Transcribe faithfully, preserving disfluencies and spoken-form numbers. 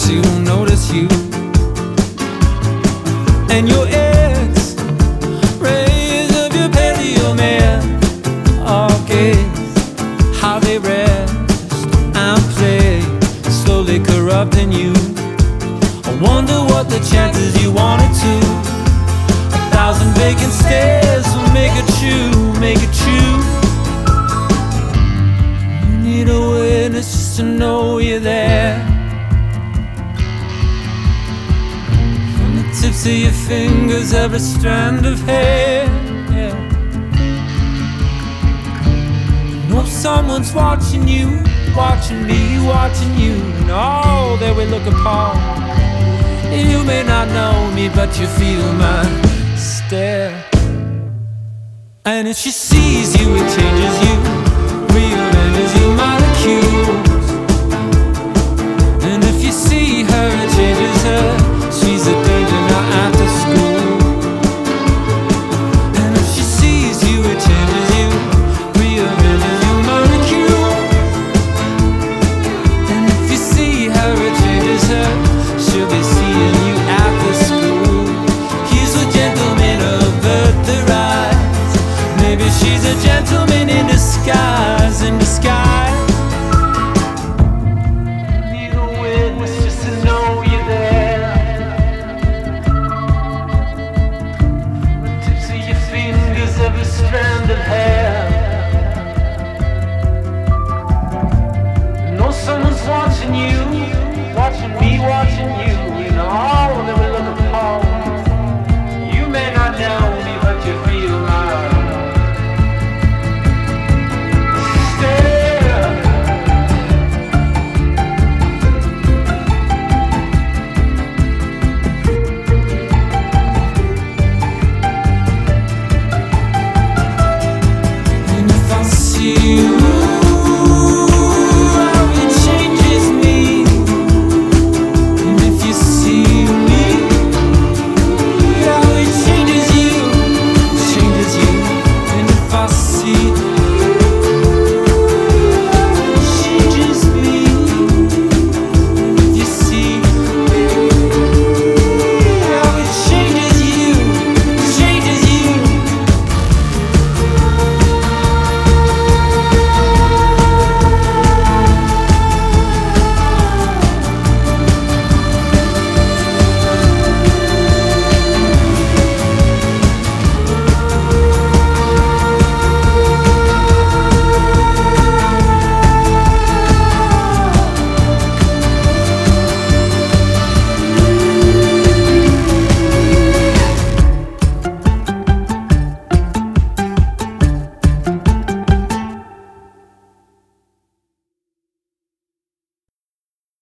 she won't notice you. And your ex rays of your paleo man, all gaze how they rest and play, slowly corrupting you. I wonder what the chances you wanted to. A thousand vacant stares will make it true, make it true. You need a witness just to know you're there. From the tips of your fingers, every strand of hair, yeah. You know someone's watching you, watching me, watching you, and all that we look upon. You may not know me, but you feel my stare. And if she sees you, it changes you.